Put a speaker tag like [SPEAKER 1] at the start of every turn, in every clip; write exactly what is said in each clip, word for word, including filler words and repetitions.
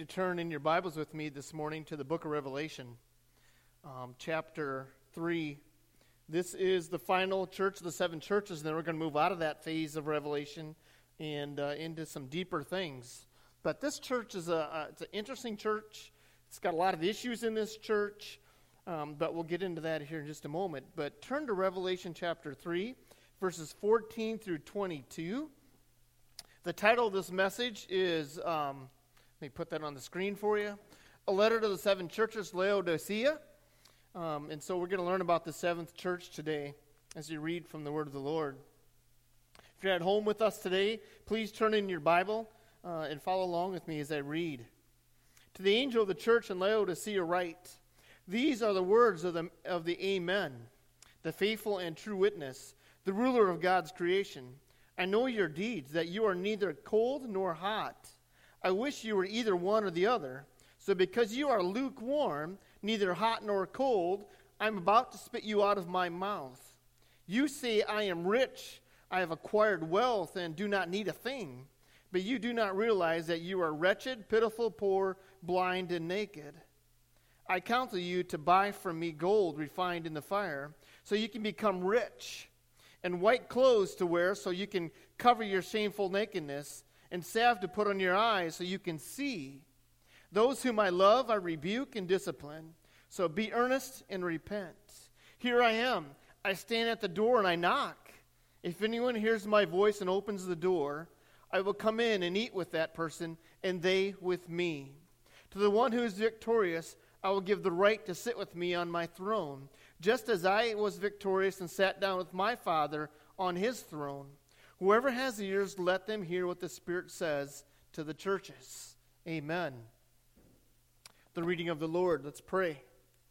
[SPEAKER 1] to turn in your Bibles with me this morning to the book of Revelation, um, chapter three. This is the final church of the seven churches, and then we're going to move out of that phase of Revelation and uh, into some deeper things. But this church is a, a it's an interesting church. It's got a lot of issues in this church, um, but we'll get into that here in just a moment. But turn to Revelation chapter three, verses fourteen through twenty-two. The title of this message is, um, let me put that on the screen for you, A Letter to the Seven Churches, Laodicea. Um, and so we're going to learn about the seventh church today as you read from the Word of the Lord. If you're at home with us today, please turn in your Bible uh, and follow along with me as I read. To the angel of the church in Laodicea write, these are the words of the, of the Amen, the faithful and true witness, the ruler of God's creation. I know your deeds, that you are neither cold nor hot. I wish you were either one or the other. So because you are lukewarm, neither hot nor cold, I am about to spit you out of my mouth. You say, I am rich, I have acquired wealth, and do not need a thing. But you do not realize that you are wretched, pitiful, poor, blind, and naked. I counsel you to buy from me gold refined in the fire, so you can become rich, and white clothes to wear so you can cover your shameful nakedness, and salve to put on your eyes so you can see. Those whom I love I rebuke and discipline, so be earnest and repent. Here I am. I stand at the door and I knock. If anyone hears my voice and opens the door, I will come in and eat with that person, and they with me. To the one who is victorious, I will give the right to sit with me on my throne, just as I was victorious and sat down with my Father on his throne. Whoever has ears, let them hear what the Spirit says to the churches. Amen. The reading of the Lord. Let's pray.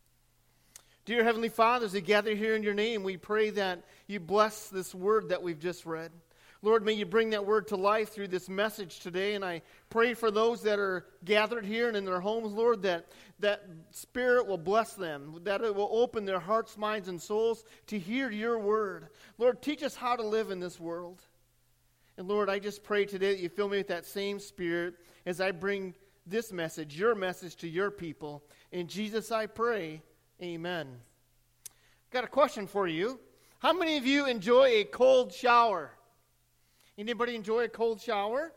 [SPEAKER 1] Dear Heavenly Father, as we gather here in your name, we pray that you bless this word that we've just read. Lord, may you bring that word to life through this message today. And I pray for those that are gathered here and in their homes, Lord, that that Spirit will bless them, that it will open their hearts, minds, and souls to hear your word. Lord, teach us how to live in this world. And Lord, I just pray today that you fill me with that same Spirit as I bring this message, your message, to your people. In Jesus I pray, amen. Got a question for you. How many of you enjoy a cold shower? Anybody enjoy a cold shower?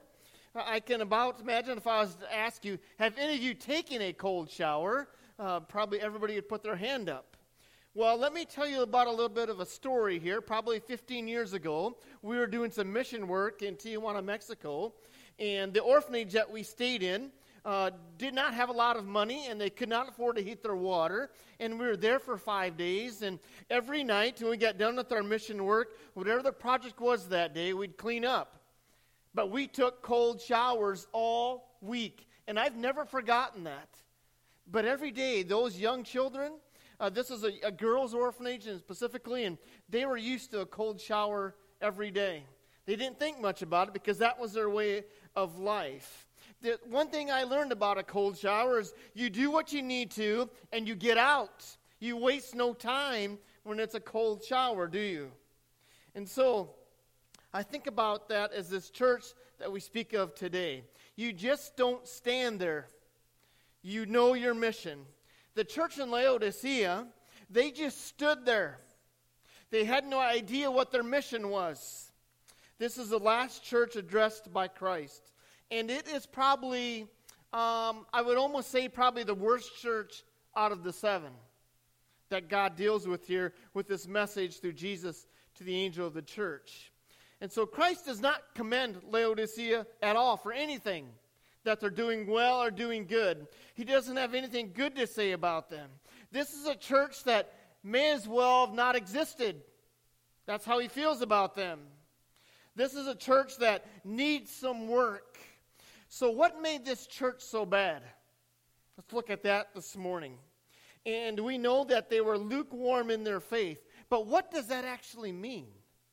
[SPEAKER 1] I can about imagine if I was to ask you, have any of you taken a cold shower? Uh, probably everybody would put their hand up. Well, let me tell you about a little bit of a story here. Probably fifteen years ago, we were doing some mission work in Tijuana, Mexico, and the orphanage that we stayed in uh, did not have a lot of money, and they could not afford to heat their water, and we were there for five days, and every night when we got done with our mission work, whatever the project was that day, we'd clean up. But we took cold showers all week, and I've never forgotten that. But every day, those young children, uh, this is a, a girls' orphanage and specifically, and they were used to a cold shower every day. They didn't think much about it because that was their way of life. The one thing I learned about a cold shower is you do what you need to, and you get out. You waste no time when it's a cold shower, do you? And so I think about that as this church that we speak of today. You just don't stand there. You know your mission. The church in Laodicea, they just stood there. They had no idea what their mission was. This is the last church addressed by Christ. And it is probably, um, I would almost say probably the worst church out of the seven that God deals with here with this message through Jesus to the angel of the church. And so Christ does not commend Laodicea at all for anything that they're doing well or doing good. He doesn't have anything good to say about them. This is a church that may as well have not existed. That's how he feels about them. This is a church that needs some work. So what made this church so bad? Let's look at that this morning. And we know that they were lukewarm in their faith. But what does that actually mean?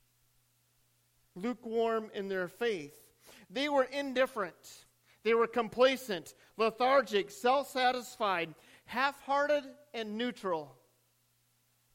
[SPEAKER 1] Lukewarm in their faith. They were indifferent. They were complacent, lethargic, self-satisfied, half-hearted, and neutral.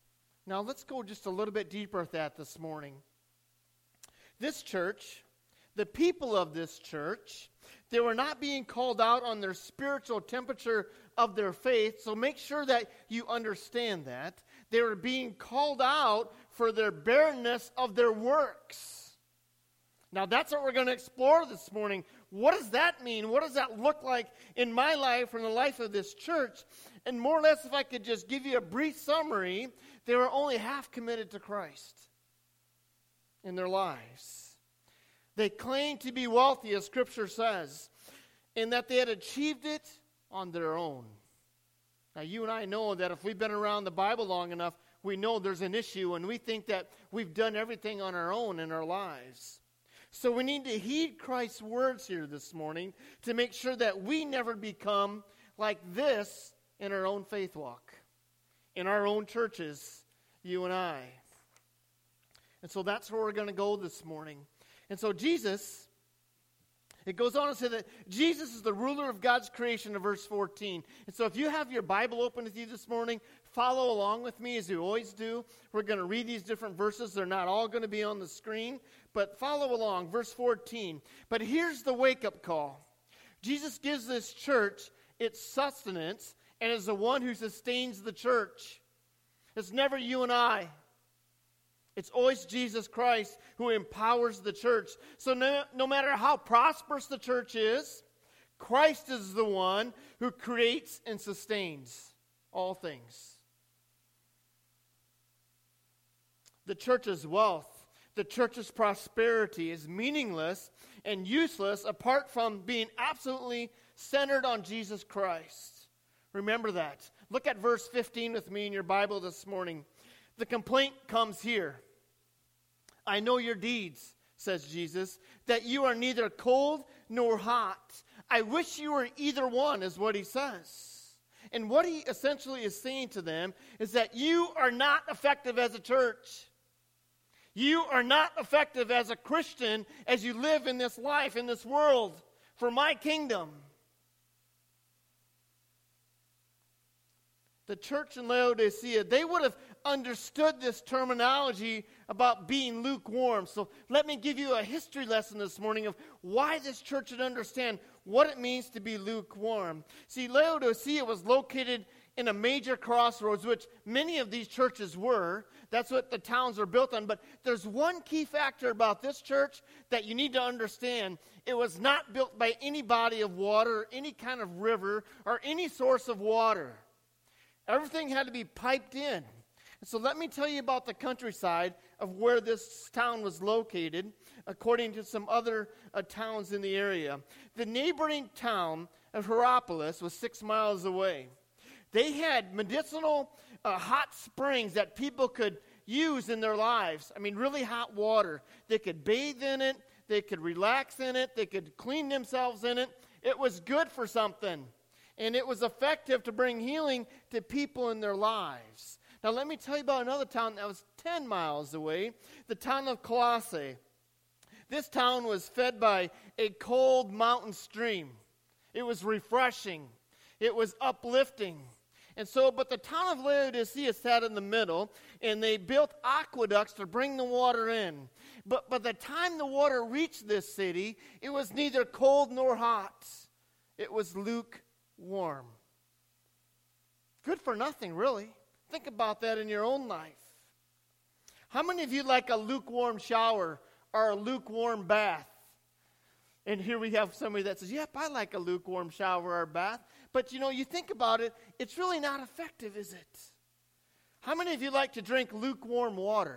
[SPEAKER 1] Now let's go just a little bit deeper at that this morning. This church, The people of this church, they were not being called out on their spiritual temperature of their faith, so make sure that you understand that. They were being called out for their barrenness of their works. Now that's what we're going to explore this morning. What does that mean? What does that look like in my life or in the life of this church? And more or less, if I could just give you a brief summary, they were only half committed to Christ in their lives. They claimed to be wealthy, as Scripture says, and that they had achieved it on their own. Now, you and I know that if we've been around the Bible long enough, we know there's an issue, and we think that we've done everything on our own in our lives. So we need to heed Christ's words here this morning to make sure that we never become like this in our own faith walk, in our own churches, you and I. And so that's where we're going to go this morning. And so Jesus, it goes on to say that Jesus is the ruler of God's creation in verse fourteen. And so if you have your Bible open with you this morning, follow along with me as you always do. We're going to read these different verses. They're not all going to be on the screen, but follow along. Verse fourteen. But here's the wake-up call. Jesus gives this church its sustenance and is the one who sustains the church. It's never you and I. It's always Jesus Christ who empowers the church. So no, no matter how prosperous the church is, Christ is the one who creates and sustains all things. The church's wealth, the church's prosperity is meaningless and useless apart from being absolutely centered on Jesus Christ. Remember that. Look at verse fifteen with me in your Bible this morning. The complaint comes here. I know your deeds, says Jesus, that you are neither cold nor hot. I wish you were either one, is what he says. And what he essentially is saying to them is that you are not effective as a church. You are not effective as a Christian as you live in this life, in this world, for my kingdom. The church in Laodicea, they would have understood this terminology about being lukewarm. So let me give you a history lesson this morning of why this church should understand what it means to be lukewarm. See, Laodicea was located in a major crossroads, which many of these churches were. That's what the towns are built on. But there's one key factor about this church that you need to understand. It was not built by any body of water, or any kind of river, or any source of water. Everything had to be piped in. And so let me tell you about the countryside of where this town was located, according to some other uh, towns in the area. The neighboring town of Hierapolis was six miles away. They had medicinal uh, hot springs that people could use in their lives. I mean, really hot water. They could bathe in it. They could relax in it. They could clean themselves in it. It was good for something. And it was effective to bring healing to people in their lives. Now, let me tell you about another town that was ten miles away, the town of Colossae. This town was fed by a cold mountain stream. It was refreshing. It was uplifting. And so, but the town of Laodicea sat in the middle, and they built aqueducts to bring the water in. But by the time the water reached this city, it was neither cold nor hot. It was lukewarm. Good for nothing, really. Think about that in your own life. How many of you like a lukewarm shower or a lukewarm bath? And here we have somebody that says, yep, I like a lukewarm shower or bath. But, you know, you think about it, it's really not effective, is it? How many of you like to drink lukewarm water?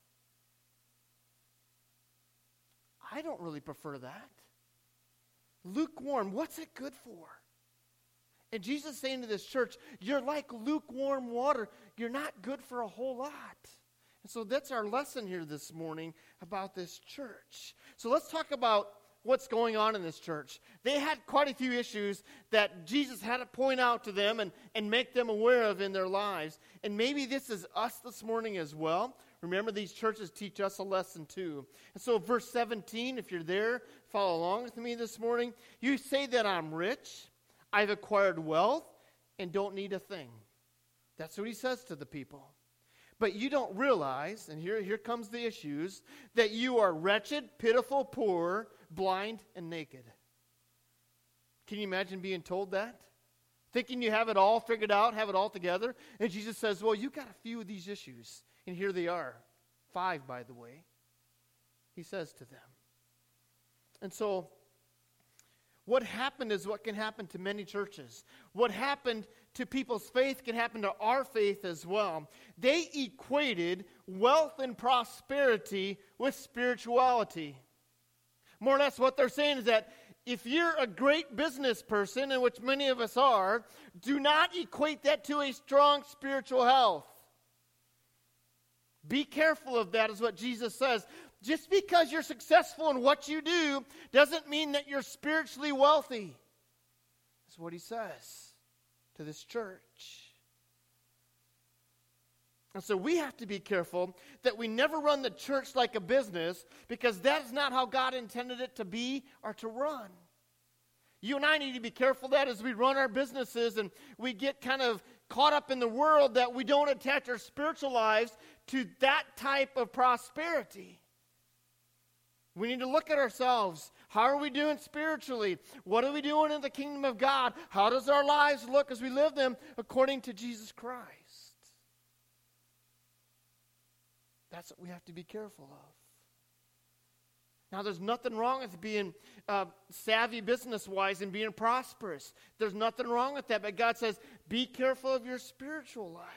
[SPEAKER 1] I don't really prefer that. Lukewarm, what's it good for? And Jesus is saying to this church, you're like lukewarm water. You're not good for a whole lot. And so that's our lesson here this morning about this church. So let's talk about what's going on in this church. They had quite a few issues that Jesus had to point out to them and, and make them aware of in their lives. And maybe this is us this morning as well. Remember, these churches teach us a lesson too. And so verse seventeen, if you're there, follow along with me this morning. You say that I'm rich, I've acquired wealth, and don't need a thing. That's what he says to the people. But you don't realize, and here, here comes the issues, that you are wretched, pitiful, poor, blind and naked. Can you imagine being told that? Thinking you have it all figured out, have it all together. And Jesus says, well, you got a few of these issues. And here they are. Five, by the way. He says to them. And so, what happened is what can happen to many churches. What happened to people's faith can happen to our faith as well. They equated wealth and prosperity with spirituality. More or less what they're saying is that if you're a great business person, in which many of us are, do not equate that to a strong spiritual health. Be careful of that, is what Jesus says. Just because you're successful in what you do doesn't mean that you're spiritually wealthy. That's what he says to this church. And so we have to be careful that we never run the church like a business, because that is not how God intended it to be or to run. You and I need to be careful that as we run our businesses and we get kind of caught up in the world, that we don't attach our spiritual lives to that type of prosperity. We need to look at ourselves. How are we doing spiritually? What are we doing in the kingdom of God? How does our lives look as we live them according to Jesus Christ? That's what we have to be careful of. Now, there's nothing wrong with being uh, savvy business-wise and being prosperous. There's nothing wrong with that. But God says, be careful of your spiritual life.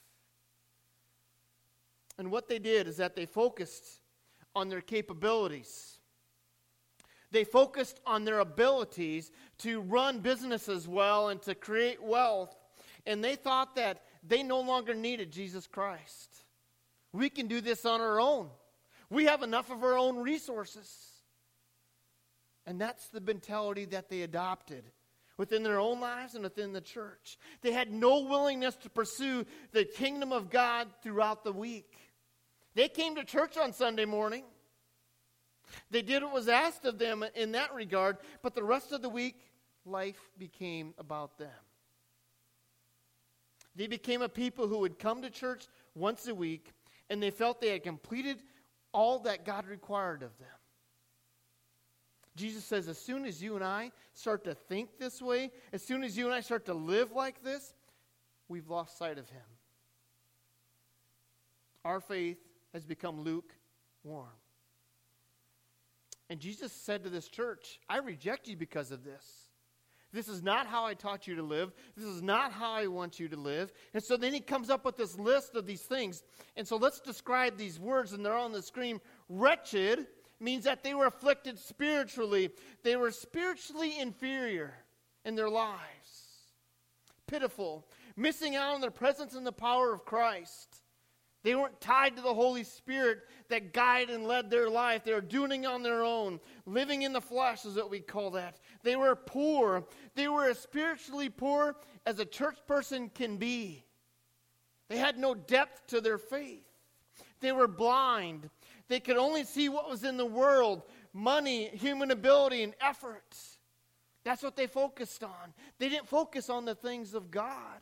[SPEAKER 1] And what they did is that they focused on their capabilities. They focused on their abilities to run businesses well and to create wealth. And they thought that they no longer needed Jesus Christ. We can do this on our own. We have enough of our own resources. And that's the mentality that they adopted within their own lives and within the church. They had no willingness to pursue the kingdom of God throughout the week. They came to church on Sunday morning. They did what was asked of them in that regard, but the rest of the week, life became about them. They became a people who would come to church once a week, and they felt they had completed all that God required of them. Jesus says, as soon as you and I start to think this way, as soon as you and I start to live like this, we've lost sight of him. Our faith has become lukewarm. And Jesus said to this church, I reject you because of this. This is not how I taught you to live. This is not how I want you to live. And so then he comes up with this list of these things. And so let's describe these words, and they're on the screen. Wretched means that they were afflicted spiritually. They were spiritually inferior in their lives. Pitiful, missing out on the presence and the power of Christ. They weren't tied to the Holy Spirit that guided and led their life. They were doing it on their own. Living in the flesh is what we call that. They were poor. They were as spiritually poor as a church person can be. They had no depth to their faith. They were blind. They could only see what was in the world: money, human ability, and effort. That's what they focused on. They didn't focus on the things of God.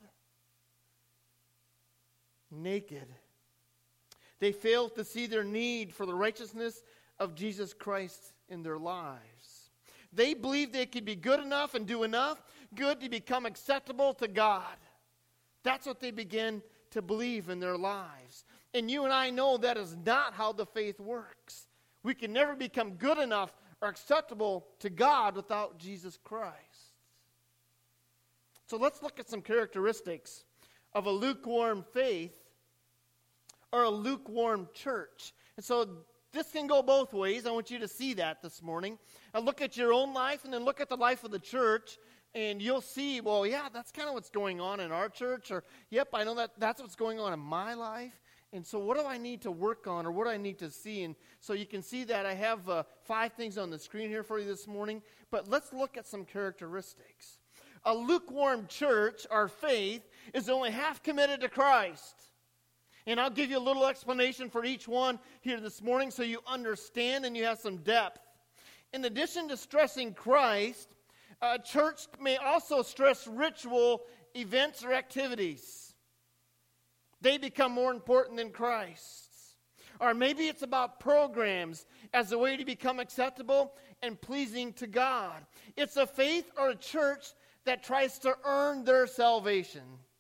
[SPEAKER 1] Naked. They failed to see their need for the righteousness of Jesus Christ in their lives. They believed they could be good enough and do enough good to become acceptable to God. That's what they began to believe in their lives. And you and I know that is not how the faith works. We can never become good enough or acceptable to God without Jesus Christ. So let's look at some characteristics of a lukewarm faith or a lukewarm church. And so this can go both ways. I want you to see that this morning. Now look at your own life and then look at the life of the church, and you'll see, well, yeah, that's kind of what's going on in our church, or, yep, I know that that's what's going on in my life. And so what do I need to work on, or what do I need to see? And so you can see that I have uh, five things on the screen here for you this morning, but let's look at some characteristics. A lukewarm church, our faith, is only half committed to Christ. And I'll give you a little explanation for each one here this morning so you understand and you have some depth. In addition to stressing Christ, a church may also stress ritual events or activities. They become more important than Christ. Or maybe it's about programs as a way to become acceptable, and pleasing to God. It's a faith or a church that tries to earn their salvation.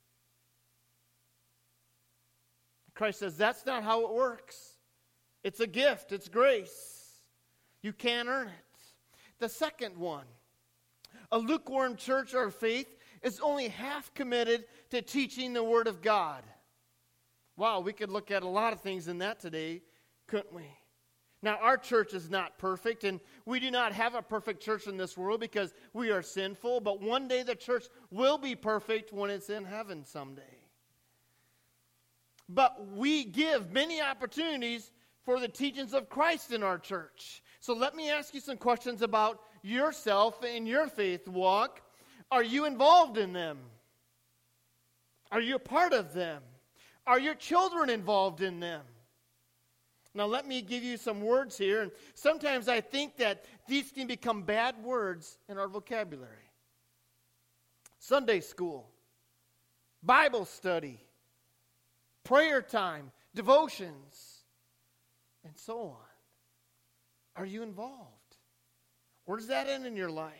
[SPEAKER 1] Christ says that's not how it works. It's a gift. It's grace. You can't earn it. The second one, a lukewarm church or faith is only half committed to teaching the Word of God. Wow, we could look at a lot of things in that today, couldn't we? Now, our church is not perfect, and we do not have a perfect church in this world because we are sinful, but one day the church will be perfect when it's in heaven someday. But we give many opportunities for the teachings of Christ in our church. So let me ask you some questions about yourself and your faith walk. Are you involved in them? Are you a part of them? Are your children involved in them? Now let me give you some words here. And sometimes I think that these can become bad words in our vocabulary. Sunday school, Bible study, prayer time, devotions, and so on. Are you involved? Where does that end in your life?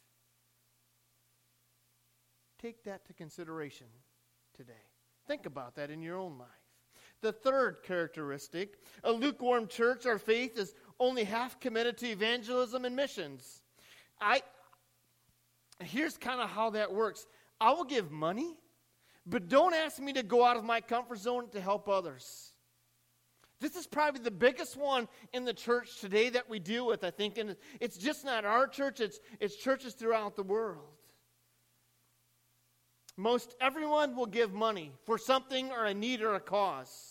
[SPEAKER 1] Take that to consideration today. Think about that in your own life. The third characteristic, a lukewarm church or faith is only half committed to evangelism and missions. I here's kind of how that works. I will give money, but don't ask me to go out of my comfort zone to help others. This is probably the biggest one in the church today that we deal with, I think. And it's just not our church, it's, it's churches throughout the world. Most everyone will give money for something or a need or a cause.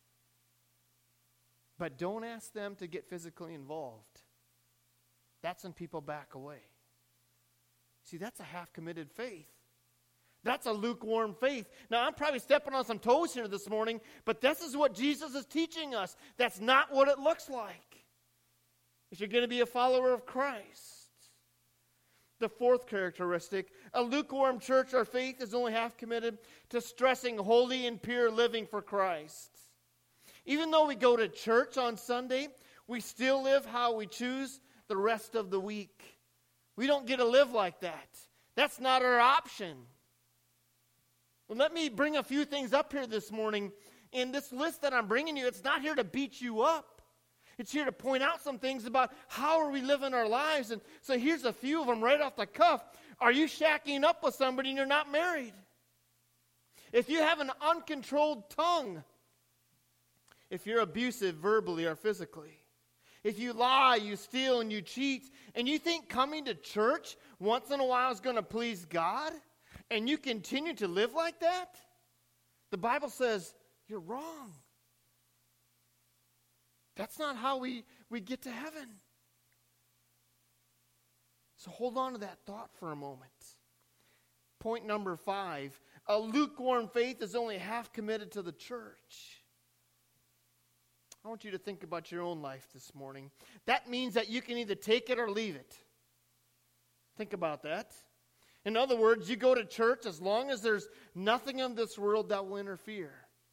[SPEAKER 1] But don't ask them to get physically involved. That's when people back away. See, that's a half-committed faith. That's a lukewarm faith. Now, I'm probably stepping on some toes here this morning, but this is what Jesus is teaching us. That's not what it looks like if you're going to be a follower of Christ. The fourth characteristic, a lukewarm church or faith is only half committed to stressing holy and pure living for Christ. Even though we go to church on Sunday, we still live how we choose the rest of the week. We don't get to live like that. That's not our option. Well, let me bring a few things up here this morning. In this list that I'm bringing you, it's not here to beat you up. It's here to point out some things about how are we living our lives. And so here's a few of them right off the cuff. Are you shacking up with somebody and you're not married? If you have an uncontrolled tongue, if you're abusive verbally or physically, if you lie, you steal, and you cheat, and you think coming to church once in a while is going to please God, and you continue to live like that, the Bible says you're wrong. That's not how we, we get to heaven. So hold on to that thought for a moment. Point number five, a lukewarm faith is only half committed to the church. I want you to think about your own life this morning. That means that you can either take it or leave it. Think about that. In other words, you go to church as long as there's nothing in this world that will interfere.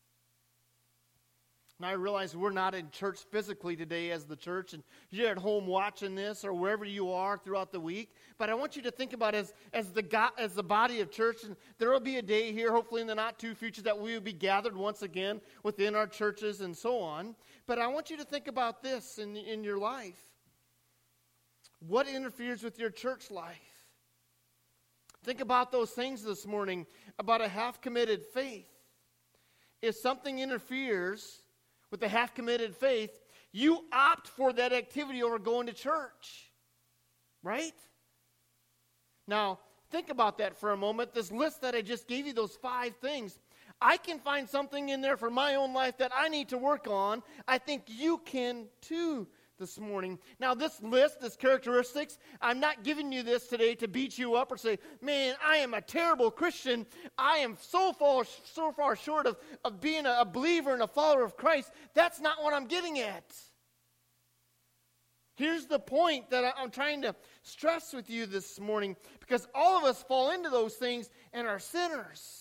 [SPEAKER 1] Now, I realize we're not in church physically today as the church, and you're at home watching this or wherever you are throughout the week. But I want you to think about it as, as, the, God, as the body of church. And there will be a day here, hopefully in the not-too-future, that we will be gathered once again within our churches and so on. But I want you to think about this in, in your life. What interferes with your church life? Think about those things this morning about a half-committed faith. If something interferes with a half-committed faith, you opt for that activity over going to church, right? Now, think about that for a moment. This list that I just gave you, those five things, I can find something in there for my own life that I need to work on. I think you can too this morning. Now, this list, this characteristics, I'm not giving you this today to beat you up or say, man, I am a terrible Christian. I am so far, so far short of, of being a, a believer and a follower of Christ. That's not what I'm getting at. Here's the point that I, I'm trying to stress with you this morning, because all of us fall into those things and are sinners.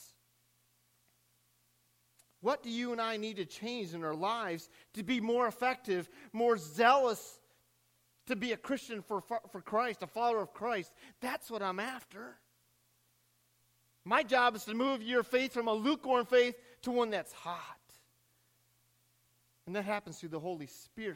[SPEAKER 1] What do you and I need to change in our lives to be more effective, more zealous to be a Christian for, for Christ, a follower of Christ. That's what I'm after. My job is to move your faith from a lukewarm faith to one that's hot. And that happens through the Holy Spirit.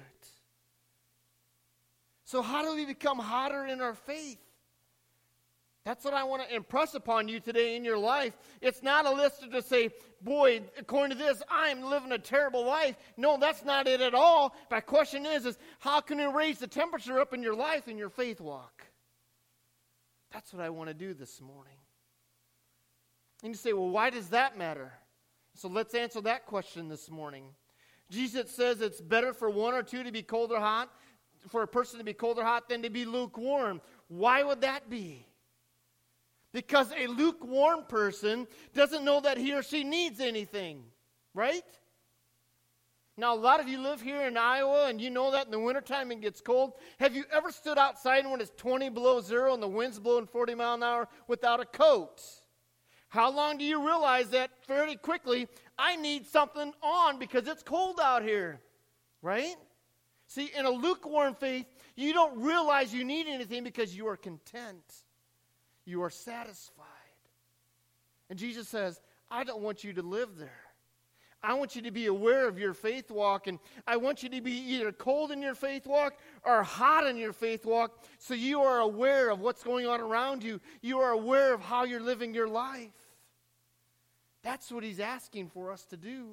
[SPEAKER 1] So how do we become hotter in our faith? That's what I want to impress upon you today in your life. It's not a list to just say, boy, according to this, I'm living a terrible life. No, that's not it at all. My question is, is how can you raise the temperature up in your life, in your faith walk? That's what I want to do this morning. And you say, well, why does that matter? So let's answer that question this morning. Jesus says it's better for one or two to be cold or hot, for a person to be cold or hot than to be lukewarm. Why would that be? Because a lukewarm person doesn't know that he or she needs anything, right? Now, a lot of you live here in Iowa, and you know that in the wintertime it gets cold. Have you ever stood outside when it's twenty below zero and the wind's blowing forty miles an hour without a coat? How long do you realize that fairly quickly, I need something on because it's cold out here, right? See, in a lukewarm faith, you don't realize you need anything because you are content. You are satisfied. And Jesus says, I don't want you to live there. I want you to be aware of your faith walk, and I want you to be either cold in your faith walk or hot in your faith walk, so you are aware of what's going on around you. You are aware of how you're living your life. That's what he's asking for us to do.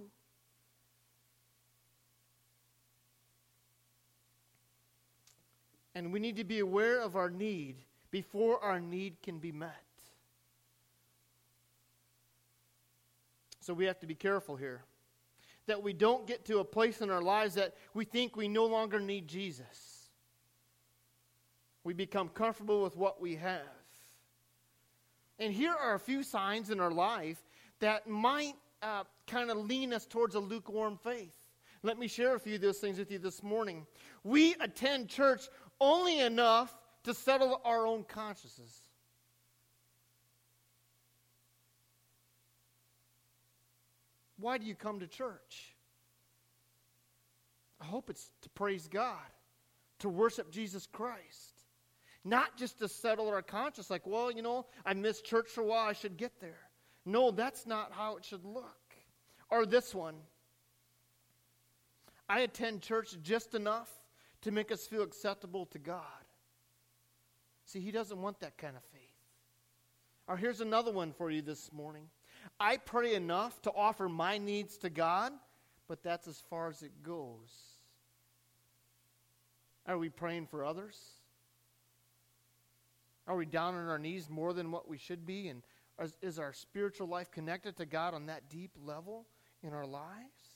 [SPEAKER 1] And we need to be aware of our need before our need can be met. So we have to be careful here that we don't get to a place in our lives that we think we no longer need Jesus. We become comfortable with what we have. And here are a few signs in our life that might uh, kind of lean us towards a lukewarm faith. Let me share a few of those things with you this morning. We attend church only enough to settle our own consciences. Why do you come to church? I hope it's to praise God, to worship Jesus Christ. Not just to settle our conscience like, well, you know, I missed church for a while, I should get there. No, that's not how it should look. Or this one. I attend church just enough to make us feel acceptable to God. See, he doesn't want that kind of faith. Or here's another one for you this morning. I pray enough to offer my needs to God, but that's as far as it goes. Are we praying for others? Are we down on our knees more than what we should be? And is, is our spiritual life connected to God on that deep level in our lives?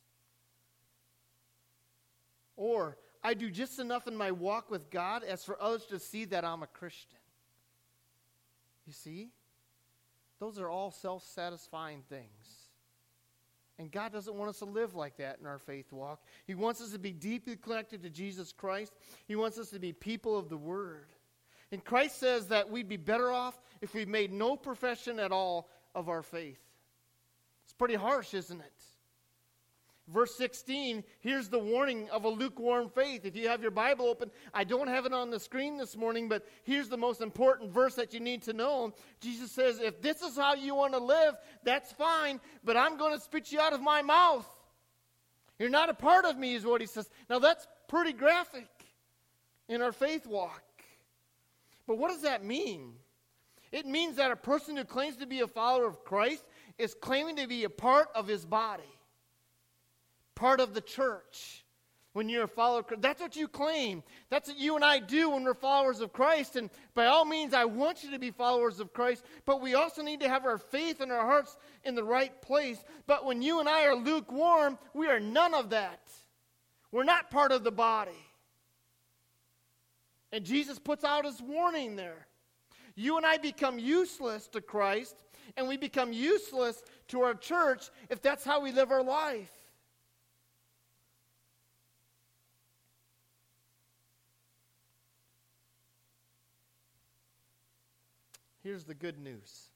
[SPEAKER 1] Or I do just enough in my walk with God as for others to see that I'm a Christian. You see? Those are all self-satisfying things. And God doesn't want us to live like that in our faith walk. He wants us to be deeply connected to Jesus Christ. He wants us to be people of the Word. And Christ says that we'd be better off if we made no profession at all of our faith. It's pretty harsh, isn't it? Verse sixteen, here's the warning of a lukewarm faith. If you have your Bible open, I don't have it on the screen this morning, but here's the most important verse that you need to know. Jesus says, if this is how you want to live, that's fine, but I'm going to spit you out of my mouth. You're not a part of me, is what he says. Now that's pretty graphic in our faith walk. But what does that mean? It means that a person who claims to be a follower of Christ is claiming to be a part of his body. Part of the church. When you're a follower of Christ, that's what you claim. That's what you and I do when we're followers of Christ. And by all means, I want you to be followers of Christ. But we also need to have our faith and our hearts in the right place. But when you and I are lukewarm, we are none of that. We're not part of the body. And Jesus puts out his warning there. You and I become useless to Christ, and we become useless to our church if that's how we live our life. Here's the good news.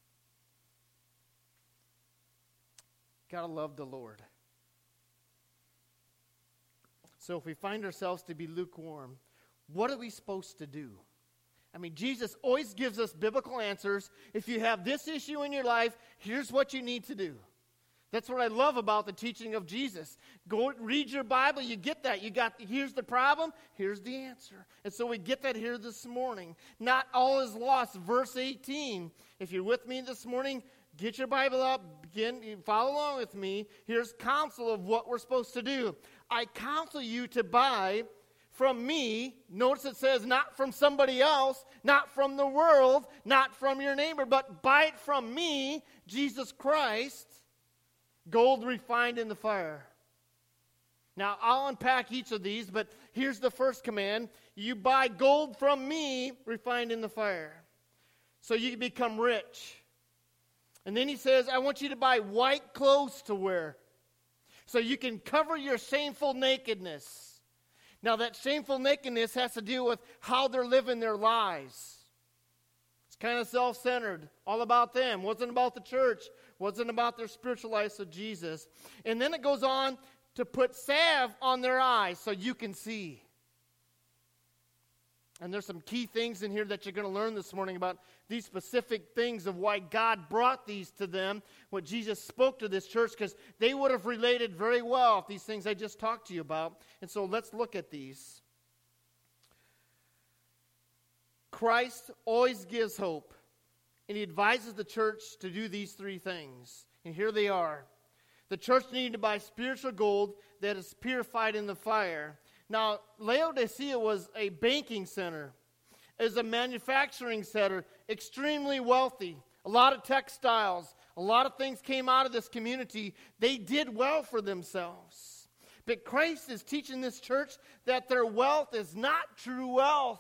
[SPEAKER 1] Gotta love the Lord. So if we find ourselves to be lukewarm, what are we supposed to do? I mean, Jesus always gives us biblical answers. If you have this issue in your life, here's what you need to do. That's what I love about the teaching of Jesus. Go read your Bible, you get that. You got, here's the problem, here's the answer. And so we get that here this morning. Not all is lost, verse eighteen. If you're with me this morning, get your Bible up, begin, follow along with me. Here's counsel of what we're supposed to do. I counsel you to buy from me. Notice it says not from somebody else, not from the world, not from your neighbor, but buy it from me, Jesus Christ, gold refined in the fire. Now, I'll unpack each of these, but here's the first command. You buy gold from me, refined in the fire, so you can become rich. And then he says, I want you to buy white clothes to wear, so you can cover your shameful nakedness. Now, that shameful nakedness has to do with how they're living their lives. It's kind of self-centered, all about them. Wasn't about the church. Wasn't about their spiritual lives of Jesus. And then it goes on to put salve on their eyes so you can see. And there's some key things in here that you're going to learn this morning about these specific things of why God brought these to them, what Jesus spoke to this church, because they would have related very well if these things I just talked to you about. And so let's look at these. Christ always gives hope, and he advises the church to do these three things. And here they are. The church needed to buy spiritual gold that is purified in the fire. Now, Laodicea was a banking center. It was a manufacturing center, extremely wealthy. A lot of textiles, a lot of things came out of this community. They did well for themselves. But Christ is teaching this church that their wealth is not true wealth.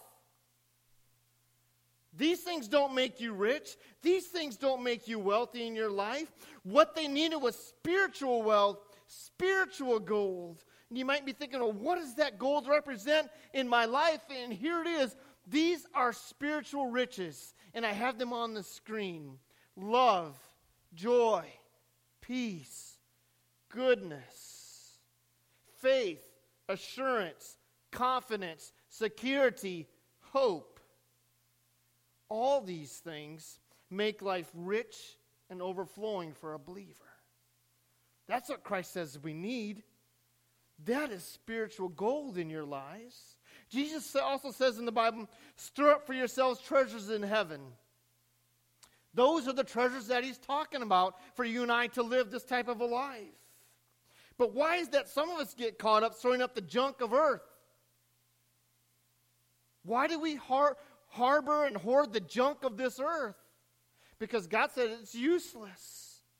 [SPEAKER 1] These things don't make you rich. These things don't make you wealthy in your life. What they needed was spiritual wealth, spiritual gold. And you might be thinking, well, what does that gold represent in my life? And here it is. These are spiritual riches, and I have them on the screen. Love, joy, peace, goodness, faith, assurance, confidence, security, hope. All these things make life rich and overflowing for a believer. That's what Christ says we need. That is spiritual gold in your lives. Jesus also says in the Bible, stir up for yourselves treasures in heaven. Those are the treasures that he's talking about for you and I to live this type of a life. But why is that some of us get caught up throwing up the junk of earth? Why do we har- harbor and hoard the junk of this earth? Because God said it's useless.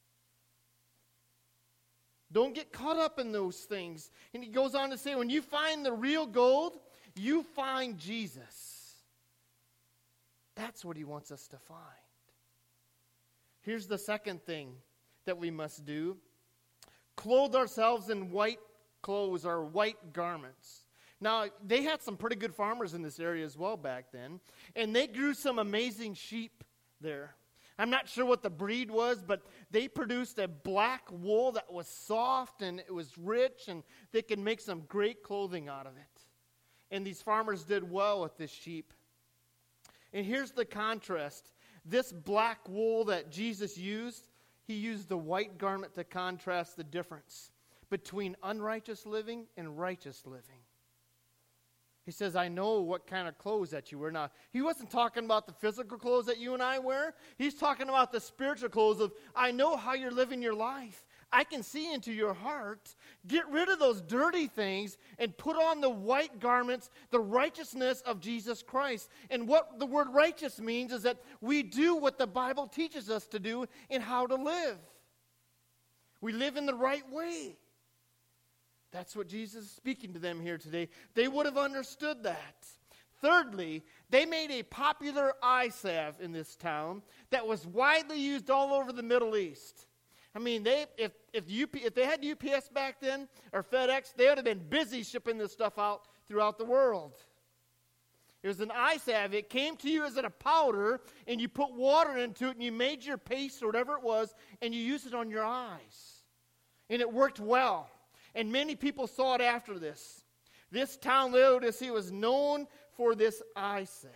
[SPEAKER 1] Don't get caught up in those things. And he goes on to say, when you find the real gold, you find Jesus. That's what he wants us to find. Here's the second thing that we must do. Clothe ourselves in white clothes or white garments. Now, they had some pretty good farmers in this area as well back then. And they grew some amazing sheep there. I'm not sure what the breed was, but they produced a black wool that was soft and it was rich, and they could make some great clothing out of it. And these farmers did well with this sheep. And here's the contrast. This black wool that Jesus used, he used the white garment to contrast the difference between unrighteous living and righteous living. He says, I know what kind of clothes that you wear. Now, he wasn't talking about the physical clothes that you and I wear. He's talking about the spiritual clothes of, I know how you're living your life. I can see into your heart. Get rid of those dirty things and put on the white garments, the righteousness of Jesus Christ. And what the word righteous means is that we do what the Bible teaches us to do and how to live. We live in the right way. That's what Jesus is speaking to them here today. They would have understood that. Thirdly, they made a popular eye salve in this town that was widely used all over the Middle East. I mean, they if if, U P, if they had U P S back then or FedEx, they would have been busy shipping this stuff out throughout the world. It was an eye salve. It came to you as in a powder, and you put water into it, and you made your paste or whatever it was, and you used it on your eyes. And it worked well. And many people saw it after this. This town, Laodicea, was known for this eye salve.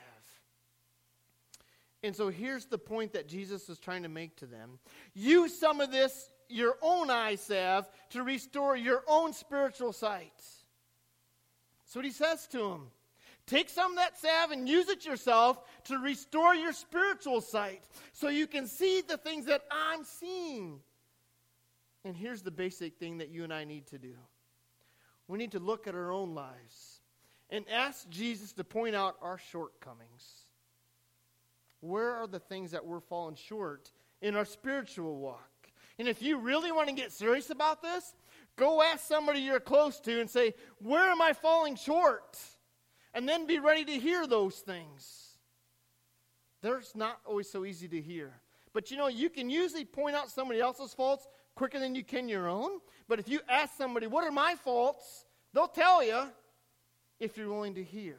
[SPEAKER 1] And so here's the point that Jesus is trying to make to them. Use some of this, your own eye salve, to restore your own spiritual sight. That's what he says to them. Take some of that salve and use it yourself to restore your spiritual sight so you can see the things that I'm seeing. And here's the basic thing that you and I need to do. We need to look at our own lives and ask Jesus to point out our shortcomings. Where are the things that we're falling short in our spiritual walk? And if you really want to get serious about this, go ask somebody you're close to and say, where am I falling short? And then be ready to hear those things. They're not always so easy to hear. But you know, you can usually point out somebody else's faults quicker than you can your own. But if you ask somebody, what are my faults? They'll tell you if you're willing to hear.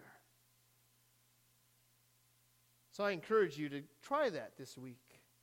[SPEAKER 1] So I encourage you to try that this week.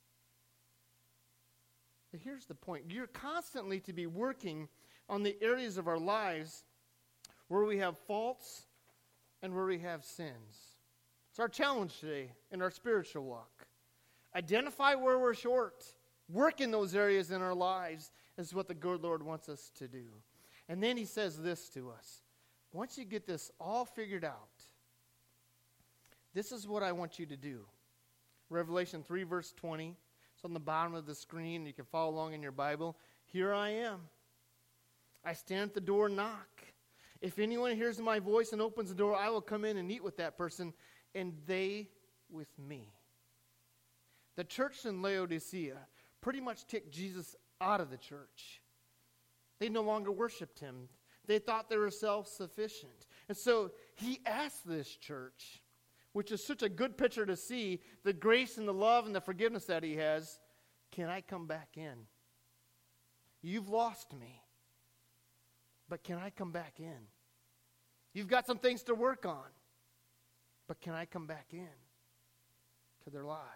[SPEAKER 1] But here's the point. You're constantly to be working on the areas of our lives where we have faults and where we have sins. It's our challenge today in our spiritual walk. Identify where we're short. Work in those areas in our lives is what the good Lord wants us to do. And then he says this to us. Once you get this all figured out, this is what I want you to do. Revelation three, verse twenty. It's on the bottom of the screen. You can follow along in your Bible. Here I am. I stand at the door and knock. If anyone hears my voice and opens the door, I will come in and eat with that person, and they with me. The church in Laodicea pretty much kicked Jesus out of the church. They no longer worshiped him. They thought they were self-sufficient. And so he asked this church, which is such a good picture to see, the grace and the love and the forgiveness that he has, can I come back in? You've lost me, but can I come back in? You've got some things to work on, but can I come back in to their lives?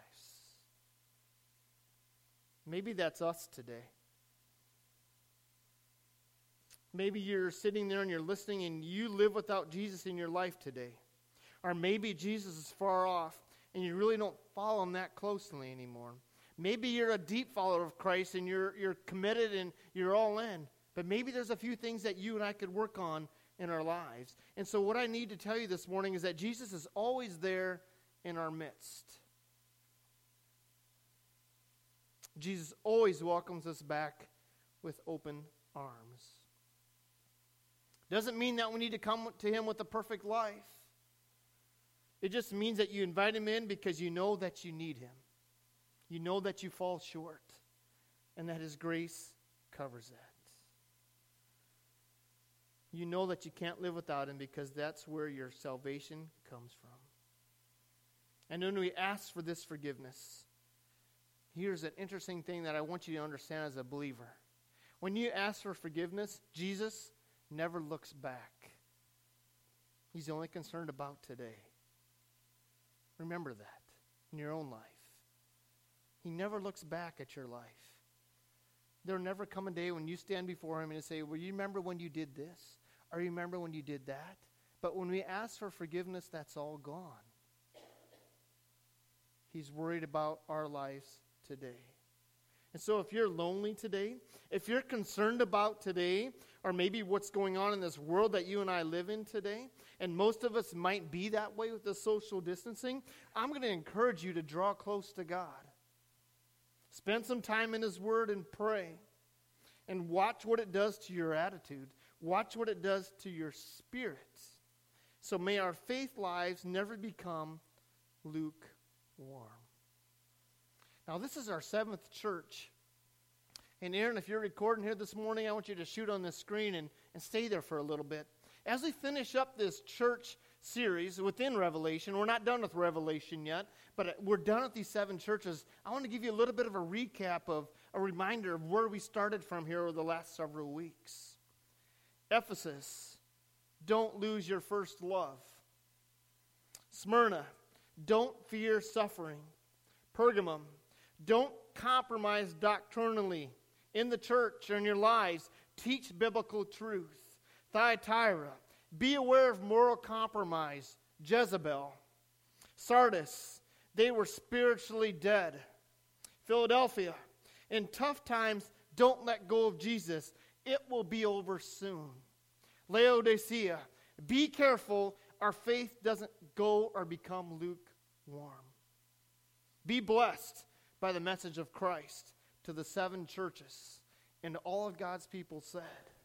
[SPEAKER 1] Maybe that's us today. Maybe you're sitting there and you're listening and you live without Jesus in your life today. Or maybe Jesus is far off and you really don't follow him that closely anymore. Maybe you're a deep follower of Christ and you're you're committed and you're all in. But maybe there's a few things that you and I could work on in our lives. And so what I need to tell you this morning is that Jesus is always there in our midst. Jesus always welcomes us back with open arms. Doesn't mean that we need to come to him with a perfect life. It just means that you invite him in because you know that you need him. You know that you fall short and that his grace covers that. You know that you can't live without him because that's where your salvation comes from. And when we ask for this forgiveness, here's an interesting thing that I want you to understand as a believer. When you ask for forgiveness, Jesus never looks back. He's only concerned about today. Remember that in your own life. He never looks back at your life. There will never come a day when you stand before him and say, well, you remember when you did this? Or you remember when you did that? But when we ask for forgiveness, that's all gone. He's worried about our lives today. And so if you're lonely today, if you're concerned about today, or maybe what's going on in this world that you and I live in today, and most of us might be that way with the social distancing, I'm going to encourage you to draw close to God. Spend some time in his word and pray. And watch what it does to your attitude. Watch what it does to your spirit. So may our faith lives never become lukewarm. Now, this is our seventh church. And Aaron, if you're recording here this morning, I want you to shoot on the screen and, and stay there for a little bit. As we finish up this church series within Revelation, we're not done with Revelation yet, but we're done with these seven churches. I want to give you a little bit of a recap of a reminder of where we started from here over the last several weeks. Ephesus, don't lose your first love. Smyrna, don't fear suffering. Pergamum, don't compromise doctrinally in the church or in your lives. Teach biblical truth. Thyatira, be aware of moral compromise. Jezebel. Sardis, they were spiritually dead. Philadelphia, in tough times, don't let go of Jesus. It will be over soon. Laodicea, be careful our faith doesn't go or become lukewarm. Be blessed by the message of Christ to the seven churches. And all of God's people said,